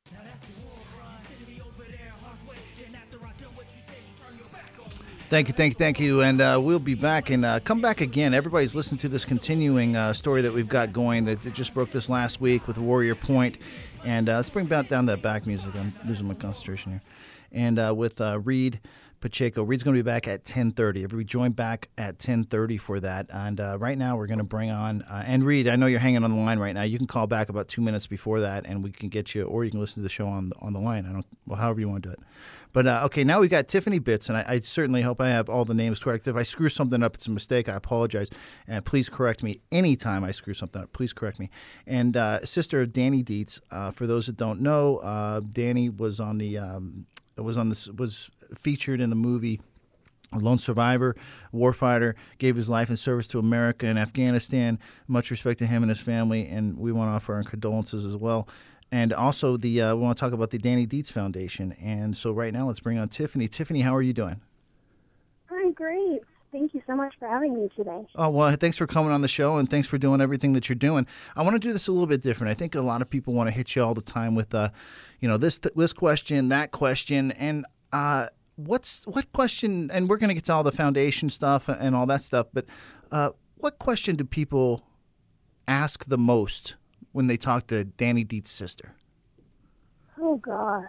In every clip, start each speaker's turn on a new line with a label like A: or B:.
A: Thank you. And we'll be back and come back again. Everybody's listening to this continuing story that we've got going that just broke this last week with Warrior Point. And let's bring down that back music. I'm losing my concentration here. And with Reed Pacheco. Reed's going to be back at 10:30. Everybody join back at 10:30 for that. And right now we're going to bring on, and Reed, I know you're hanging on the line right now. You can call back about 2 minutes before that, and we can get you, or you can listen to the show on the line. However you want to do it. But, okay, now we got Tiffany Bitts, and I certainly hope I have all the names correct. If I screw something up, it's a mistake. I apologize. And please correct me anytime I screw something up. Please correct me. And sister of Danny Dietz. For those that don't know, Danny was on the was featured in the movie Lone Survivor, warfighter, gave his life in service to America and Afghanistan. Much respect to him and his family, and we want to offer our condolences as well. And also, we want to talk about the Danny Dietz Foundation. And so right now, let's bring on Tiffany. Tiffany, how are you doing?
B: I'm great. Thank you so much for having me today.
A: Oh, well, thanks for coming on the show, and thanks for doing everything that you're doing. I want to do this a little bit different. I think a lot of people want to hit you all the time with, this question, that question, and what question, and we're going to get to all the foundation stuff and all that stuff, but what question do people ask the most when they talk to Danny Dietz's sister?
B: Oh, gosh.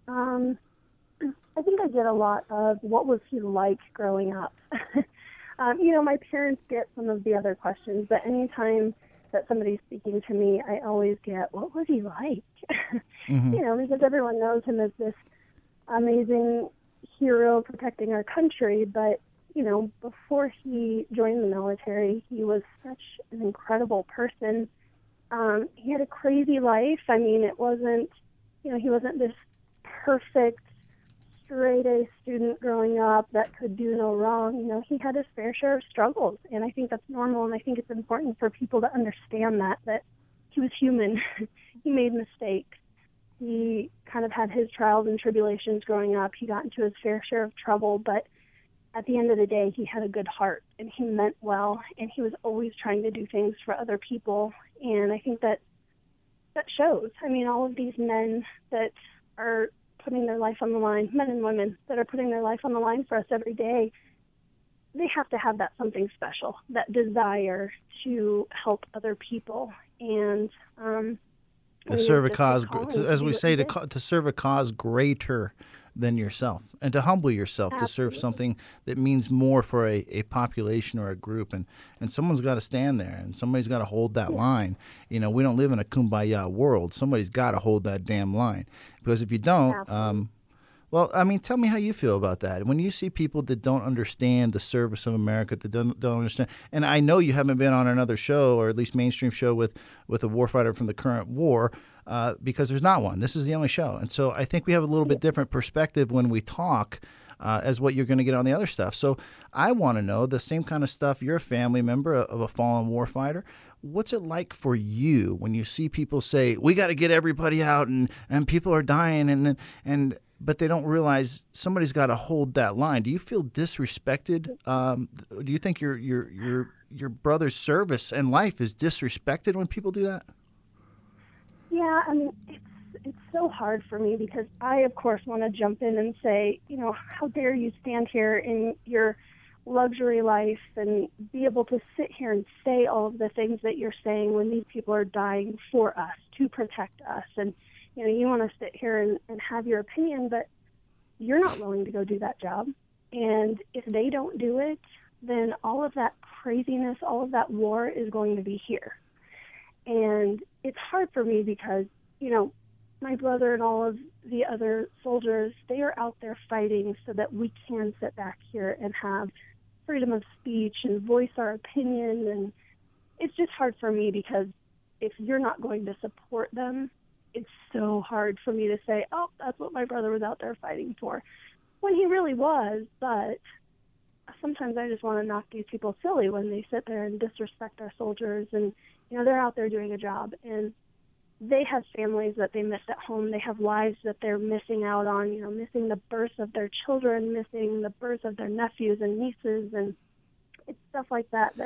B: I think I get a lot of what was he like growing up? My parents get some of the other questions, but anytime that somebody's speaking to me, I always get, what was he like?
A: Mm-hmm.
B: Because everyone knows him as this amazing hero protecting our country, but, before he joined the military, he was such an incredible person. He had a crazy life. I mean, it wasn't, he wasn't this perfect straight-A student growing up that could do no wrong. He had his fair share of struggles, and I think that's normal, and I think it's important for people to understand that he was human. He made mistakes. He kind of had his trials and tribulations growing up. He got into his fair share of trouble, but at the end of the day, he had a good heart, and he meant well, and he was always trying to do things for other people, and I think that shows. I mean, all of these men that are putting their life on the line, men and women that are putting their life on the line for us every day, they have to have that something special, that desire to help other people, and
A: to serve a cause, as we say, to serve a cause greater than yourself, and to humble yourself. Absolutely. To serve something that means more for a population or a group, and someone's got to stand there, and somebody's got to hold that line. We don't live in a kumbaya world. Somebody's got to hold that damn line, because if you don't, tell me how you feel about that. When you see people that don't understand the service of America, that don't understand, and I know you haven't been on another show, or at least mainstream show, with a warfighter from the current war, because there's not one. This is the only show. And so I think we have a little bit different perspective when we talk as what you're going to get on the other stuff. So I want to know the same kind of stuff. You're a family member of a fallen warfighter. What's it like for you when you see people say, we got to get everybody out and people are dying but they don't realize somebody's got to hold that line? Do you feel disrespected? Do you think your brother's service and life is disrespected when people do that?
B: Yeah, I mean, it's so hard for me, because I, of course, want to jump in and say, how dare you stand here in your luxury life and be able to sit here and say all of the things that you're saying when these people are dying for us, to protect us. And, you want to sit here and have your opinion, but you're not willing to go do that job. And if they don't do it, then all of that craziness, all of that war is going to be here. And it's hard for me because, my brother and all of the other soldiers, they are out there fighting so that we can sit back here and have freedom of speech and voice our opinion. And it's just hard for me, because if you're not going to support them, it's so hard for me to say, oh, that's what my brother was out there fighting for, when he really was. But sometimes I just want to knock these people silly when they sit there and disrespect our soldiers. And, they're out there doing a job, and they have families that they miss at home. They have lives that they're missing out on, missing the birth of their children, missing the birth of their nephews and nieces. And it's stuff like that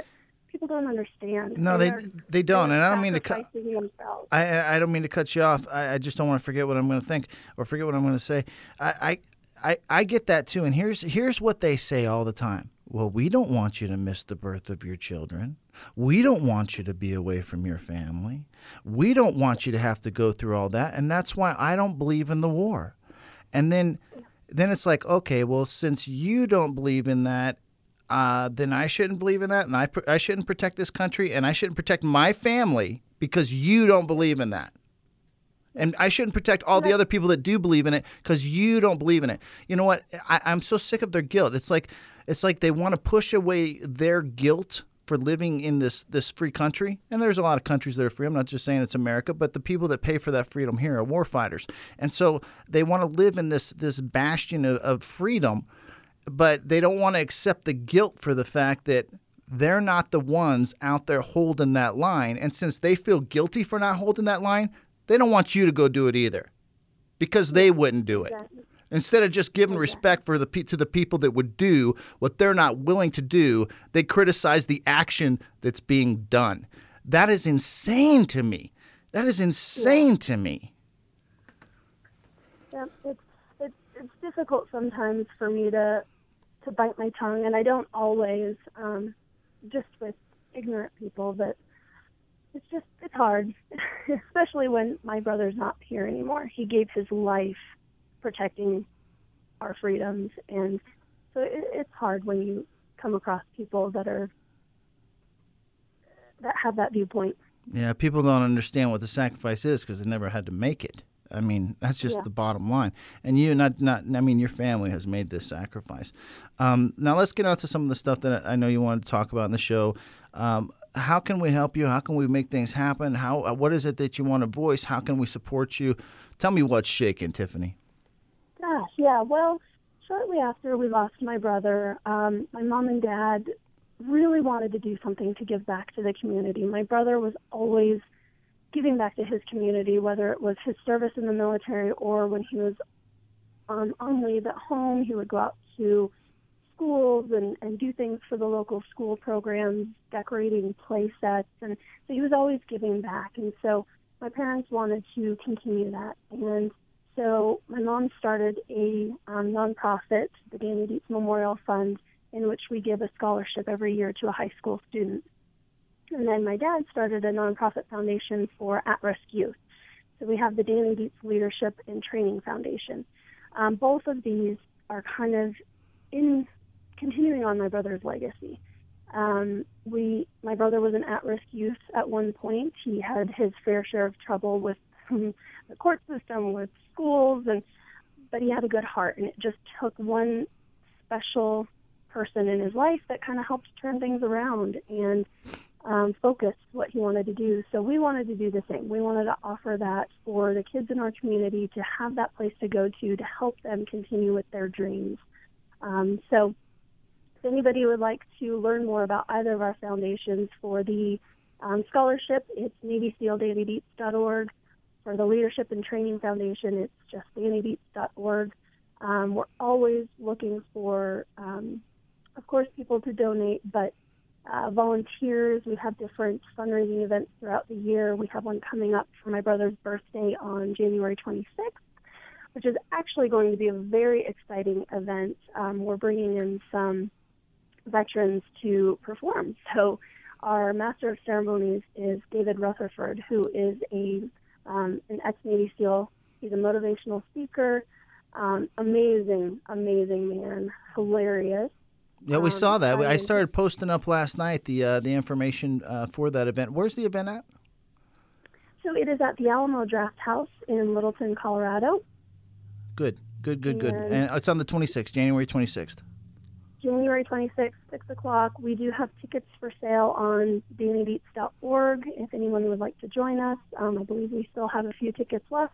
B: people don't understand.
A: No, they don't, and I don't mean to cut.
B: Themselves.
A: I don't mean to cut you off. I just don't want to forget what I'm going to think or forget what I'm going to say. I get that too, and here's what they say all the time. Well, we don't want you to miss the birth of your children. We don't want you to be away from your family. We don't want you to have to go through all that, and that's why I don't believe in the war. And then it's like, okay, well, since you don't believe in that, then I shouldn't believe in that, and I shouldn't protect this country, and I shouldn't protect my family because you don't believe in that. And I shouldn't protect all the other people that do believe in it because you don't believe in it. You know what? I'm so sick of their guilt. It's like they want to push away their guilt for living in this free country. And there's a lot of countries that are free. I'm not just saying it's America, but the people that pay for that freedom here are war fighters. And so they want to live in this bastion of freedom, but they don't want to accept the guilt for the fact that they're not the ones out there holding that line. And since they feel guilty for not holding that line, they don't want you to go do it either because they wouldn't do it.
B: Exactly.
A: Instead of just giving respect to the people that would do what they're not willing to do, they criticize the action that's being done. That is insane to me. That is insane to me.
B: Yeah, it's difficult sometimes for me to bite my tongue, and I don't always, just with ignorant people, but it's hard, especially when my brother's not here anymore. He gave his life protecting our freedoms, and so it's hard when you come across people that have that viewpoint.
A: Yeah, people don't understand what the sacrifice is because they never had to make it. I mean, that's just the bottom line. And your family has made this sacrifice. Now let's get on to some of the stuff that I know you wanted to talk about in the show. How can we help you? How can we make things happen? What is it that you want to voice? How can we support you? Tell me what's shaking, Tiffany.
B: Gosh, yeah. Well, shortly after we lost my brother, my mom and dad really wanted to do something to give back to the community. My brother was always giving back to his community, whether it was his service in the military or when he was on leave at home, he would go out to schools and do things for the local school programs, decorating play sets, and so he was always giving back. And so my parents wanted to continue that. And so my mom started a nonprofit, the Danny Dietz Memorial Fund, in which we give a scholarship every year to a high school student. And then my dad started a nonprofit foundation for at-risk youth. So we have the Danny Dietz Leadership and Training Foundation. Both of these are kind of continuing on my brother's legacy. My brother was an at-risk youth at one point. He had his fair share of trouble with the court system, with schools, but he had a good heart, and it just took one special person in his life that kind of helped turn things around and focus what he wanted to do. So we wanted to do the same. We wanted to offer that for the kids in our community to have that place to go to help them continue with their dreams. So if anybody would like to learn more about either of our foundations, for the scholarship, it's NavySealDannyDietz.org. For the Leadership and Training Foundation, it's just DannyDietz.org. We're always looking for, of course, people to donate, but volunteers. We have different fundraising events throughout the year. We have one coming up for my brother's birthday on January 26th, which is actually going to be a very exciting event. We're bringing in some veterans to perform. So our Master of Ceremonies is David Rutherford, who is an ex-Navy SEAL. He's a motivational speaker, amazing man, hilarious.
A: Yeah, we saw that. I started posting up last night the information for that event. Where's the event at?
B: So it is at the Alamo Draft House in Littleton, Colorado.
A: Good. And it's on the 26th, January 26th.
B: January 26th, 6 o'clock. We do have tickets for sale on DannyDietz.org if anyone would like to join us. I believe we still have a few tickets left.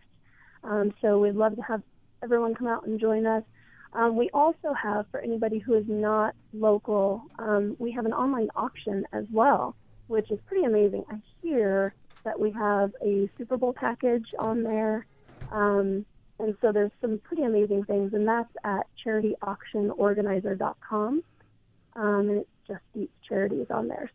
B: So we'd love to have everyone come out and join us. We also have, for anybody who is not local, we have an online auction as well, which is pretty amazing. I hear that we have a Super Bowl package on there, and so there's some pretty amazing things, and that's at charityauctionorganizer.com, and it's just Dietz Charities on there. So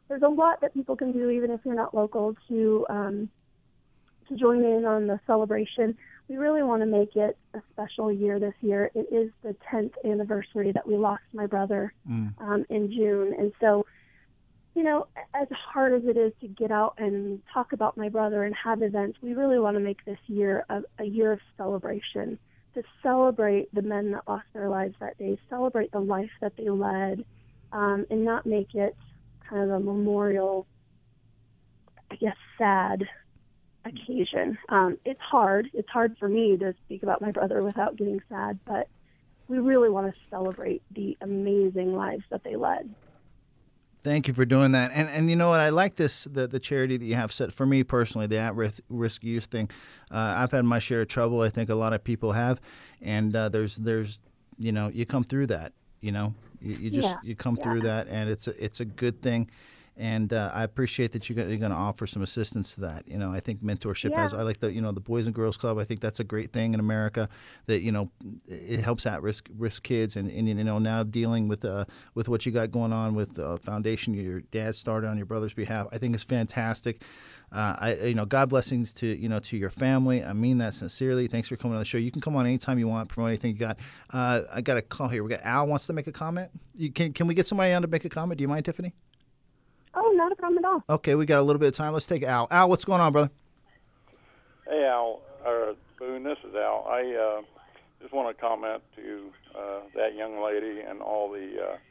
B: there's a lot that people can do, even if you're not local, to join in on the celebration. We really want to make it a special year this year. It is the 10th anniversary that we lost my brother in June. And so, you know, as hard as it is to get out and talk about my brother and have events, we really want to make this year a year of celebration, to celebrate the men that lost their lives that day, celebrate the life that they led, and not make it kind of a memorial, I guess, sad occasion. It's hard. It's hard for me to speak about my brother without getting sad, but we really want to celebrate the amazing lives that they led.
A: Thank you for doing that. And you know what? I like this, the charity that you have set for me personally, the at-risk youth thing. I've had my share of trouble. I think a lot of people have. And there's you know, you come through that, you know. You come through that, and it's a good thing. And I appreciate that you're going to offer some assistance to that. You know, I think mentorship has. I like the Boys and Girls Club. I think that's a great thing in America. That it helps at-risk kids, and now dealing with what you got going on with the foundation your dad started on your brother's behalf. I think it's fantastic. God blessings to to your family. I mean that sincerely. Thanks for coming on the show. You can come on anytime you want. Promote anything you got. I got a call here. We got Al wants to make a comment. Can we get somebody on to make a comment? Do you mind, Tiffany?
B: Oh, not a problem at all.
A: Okay, we got a little bit of time. Let's take Al. Al, what's going on, brother?
C: Hey, Al. Boone, this is Al. I just want to comment to that young lady and all the,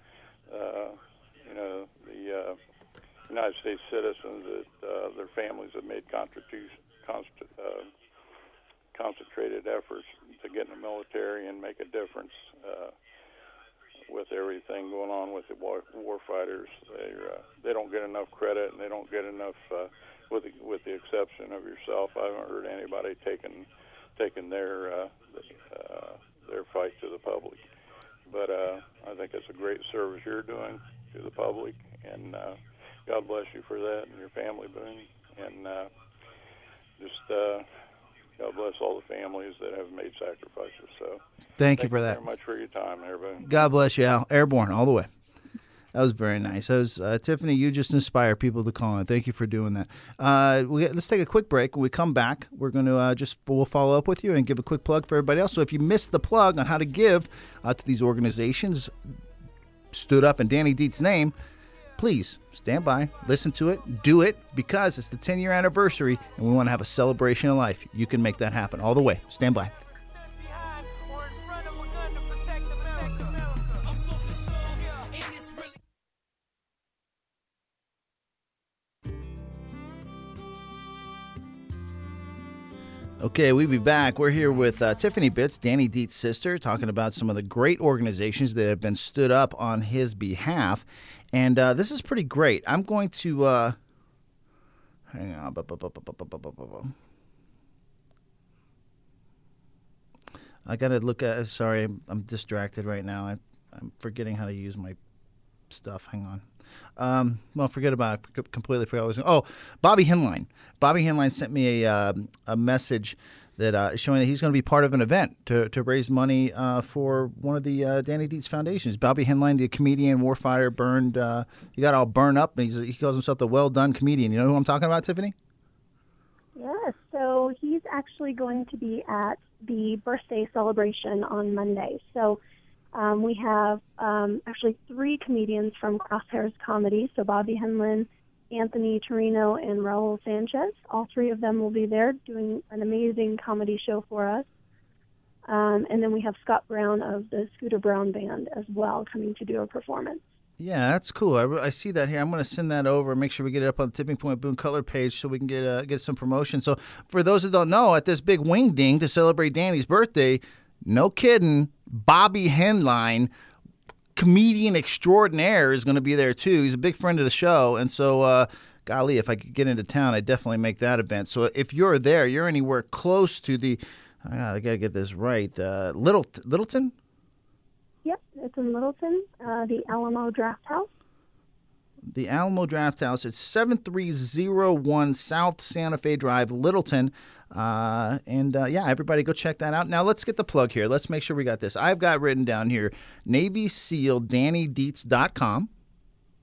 C: United States citizens that their families have made concentrated efforts to get in the military and make a difference. With everything going on with the war fighters, they don't get enough credit, and they don't get enough. With the exception of yourself, I haven't heard anybody taking their fight to the public. But I think it's a great service you're doing to the public, and God bless you for that and your family, Boone. And God bless all the families that have made sacrifices. So
A: thank you for that.
C: Thank you very much for your time, everybody.
A: God bless you, Al. Airborne all the way. That was very nice. That was Tiffany. You just inspire people to call in. Thank you for doing that. Let's take a quick break. When we come back, we're going to we'll follow up with you and give a quick plug for everybody else. So if you missed the plug on how to give to these organizations, stood up in Danny Dietz' name, please stand by, listen to it, do it, because it's the 10-year anniversary, and we want to have a celebration of life. You can make that happen all the way. Stand by. Okay, we'll be back. We're here with Tiffany Bitts, Danny Dietz' sister, talking about some of the great organizations that have been stood up on his behalf. And this is pretty great. I'm going to hang on. I got to look at. Sorry, I'm distracted right now. I'm forgetting how to use my stuff. Hang on. Well, forget about it. Completely forgot what I was. Bobby Hinline. Bobby Hinline sent me a message that showing that he's going to be part of an event to raise money for one of the Danny Dietz foundations. Bobby Hinline, the comedian, warfighter, burned. He got all burned up, and he calls himself the well-done comedian. You know who I'm talking about, Tiffany?
B: Yes. So he's actually going to be at the birthday celebration on Monday. So we have actually 3 comedians from Crosshairs Comedy. So Bobby Hinline, Anthony Torino, and Raul Sanchez. All 3 of them will be there doing an amazing comedy show for us. And then we have Scott Brown of the Scooter Brown Band as well coming to do a performance.
A: Yeah, that's cool. I see that here. I'm going to send that over. Make sure we get it up on the Tipping Point Boone Cutler page so we can get some promotion. So for those that don't know, at this big wing ding to celebrate Danny's birthday, no kidding, Bobby Hinline, comedian extraordinaire, is going to be there too. He's a big friend of the show, and so golly, if I could get into town, I'd definitely make that event. So if you're there, you're anywhere close to the, I got to get this right, Littleton?
B: Yep, it's in Littleton, the Alamo Draft House.
A: The Alamo Draft House. It's 7301 South Santa Fe Drive, Littleton. Everybody go check that out. Now let's get the plug here. Let's make sure we got this. I've got written down here, NavySealDannyDietz.com.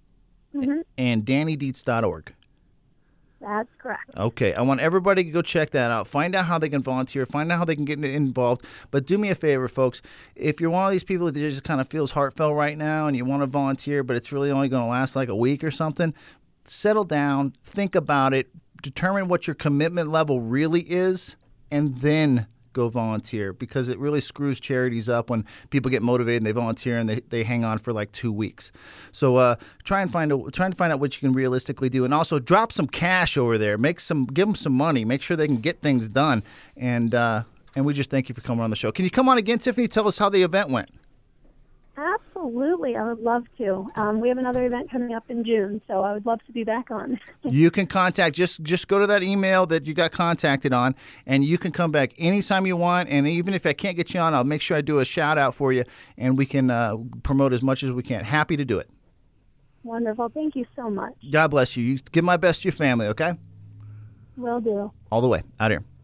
A: and DannyDietz.org.
B: That's correct.
A: Okay, I want everybody to go check that out. Find out how they can volunteer. Find out how they can get involved. But do me a favor, folks. If you're one of these people that just kind of feels heartfelt right now and you want to volunteer, but it's really only going to last like a week or something, settle down, think about it, determine what your commitment level really is, and then go volunteer, because it really screws charities up when people get motivated and they volunteer and they hang on for like 2 weeks. So try and find out what you can realistically do, and also drop some cash over there. Give them some money. Make sure they can get things done. And we just thank you for coming on the show. Can you come on again, Tiffany? Tell us how the event went.
B: Absolutely, I would love to. We have another event coming up in June, so I would love to be back on.
A: You can contact, just go to that email that you got contacted on, and you can come back anytime you want. And even if I can't get you on, I'll make sure I do a shout out for you, and we can promote as much as we can. Happy to do it.
B: Wonderful. Thank you so much.
A: God bless you. You give my best to your family, okay?
B: Will do.
A: All the way. Out here.